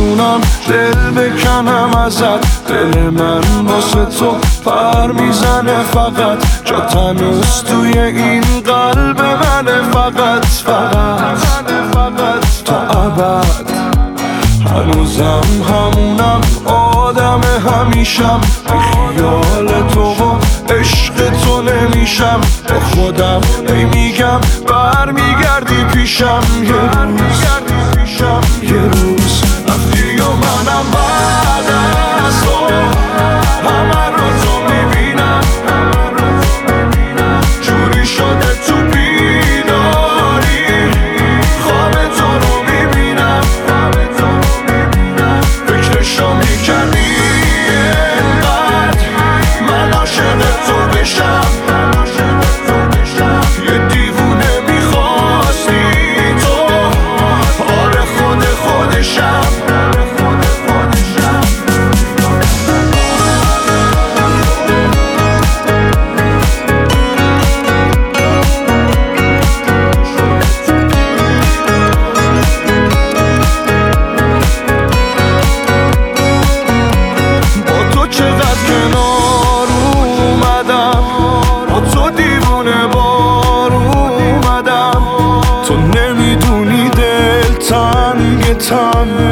میتونم دل بکنم ازت. دل من واسه تو پر میزنه فقط، جات هنوز توی این قلب منه فقط تا ابد. هنوزم همونم آدم همیشم، بی خیال تو و عشق تو نمیشم. با خودم هی میگم برمیگردی پیشم. یه روز رفتی و منم بعد از تو همه رو تو میبینم. جوری شده تو بیداری خواب تو رو میبینم. فکرشو میکردی انقدر من عاشق تو بشم. یه دیوونه میخواستی تو، آره خودشم. تو نمیدونی دل تنگ